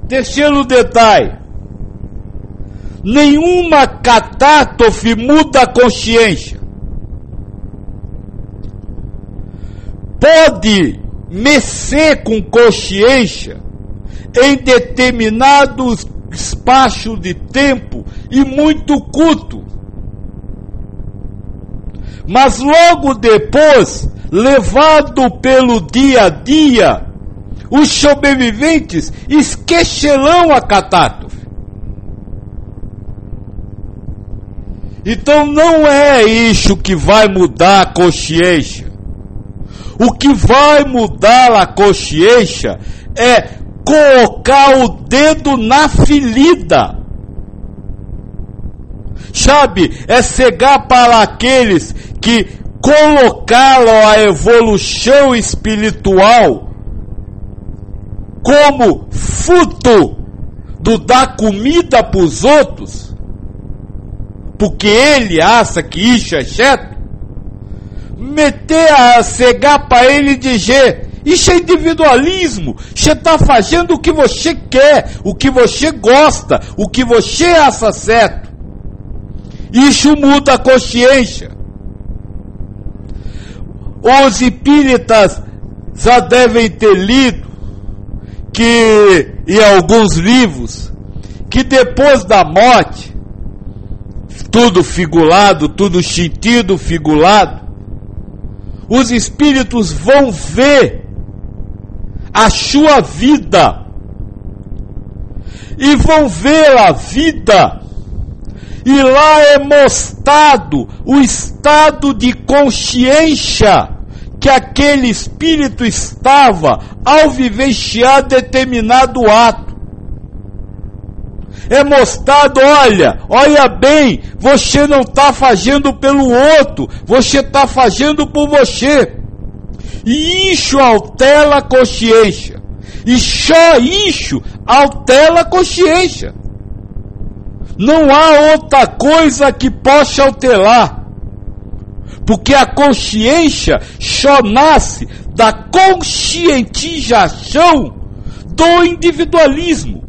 Terceiro detalhe: nenhuma catástrofe muda a consciência. Pode mexer com consciência em determinados espaços de tempo e muito curto. Mas logo depois, levado pelo dia a dia, os sobreviventes esquecerão a catástrofe. Então não é isso que vai mudar a consciência. O que vai mudar a consciência é colocar o dedo na ferida. Sabe, é chegar para aqueles que colocaram a evolução espiritual como fruto do dar comida para os outros, porque ele acha que isso é certo, meter a cegar para ele e dizer: isso é individualismo, você está fazendo o que você quer, o que você gosta, o que você acha certo. Isso muda a consciência. Os espíritas já devem ter lido que, em alguns livros, que depois da morte, tudo figurado, tudo sentido figurado, os espíritos vão ver a sua vida e vão ver a vida, e lá é mostrado o estado de consciência que aquele espírito estava ao vivenciar determinado ato. É mostrado: olha bem, você não está fazendo pelo outro, você está fazendo por você. E isso altera a consciência. E só isso altera a consciência. Não há outra coisa que possa alterar. Porque a consciência só nasce da conscientização do individualismo.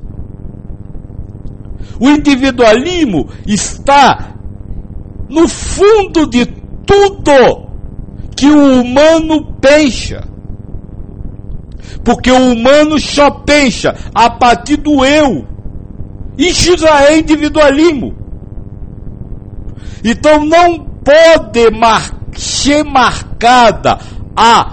O individualismo está no fundo de tudo que o humano pensa. Porque o humano só pensa a partir do eu. Isso já é individualismo. Então não pode ser marcada a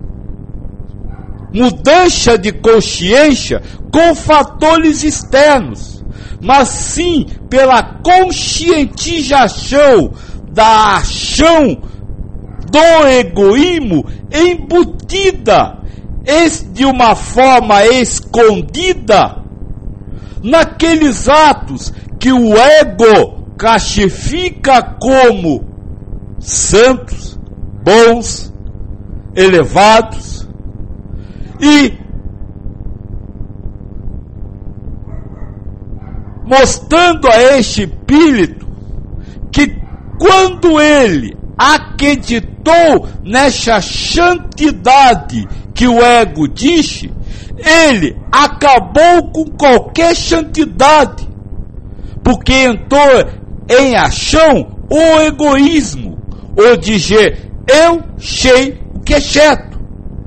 mudança de consciência com fatores externos, mas sim pela conscientização da ação do egoísmo embutida de uma forma escondida naqueles atos que o ego classifica como santos, bons, elevados, e mostrando a este espírito que quando ele acreditou nessa santidade que o ego disse, ele acabou com qualquer santidade, porque entrou em ação o egoísmo, ou dizer: eu sei o que é certo.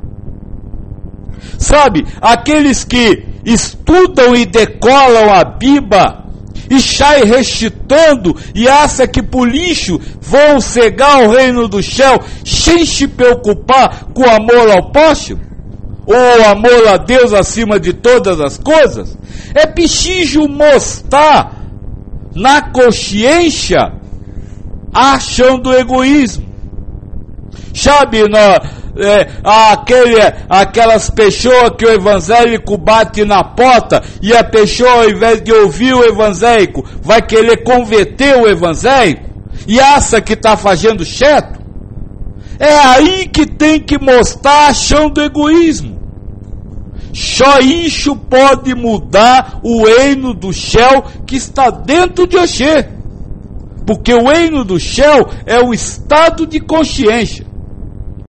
Sabe, aqueles que estudam e decolam a Bíblia e saem recitando e acham que por lixo vão cegar o reino do céu sem se preocupar com o amor ao próximo, ou amor a Deus acima de todas as coisas, é preciso mostrar na consciência a ação do egoísmo. Sabe, aquelas pessoas que o evangélico bate na porta e a pessoa, ao invés de ouvir o evangélico, vai querer converter o evangélico e acha que está fazendo certo. É aí que tem que mostrar a ação do egoísmo. Só isso pode mudar o reino do céu que está dentro de você. Porque o reino do céu é o estado de consciência.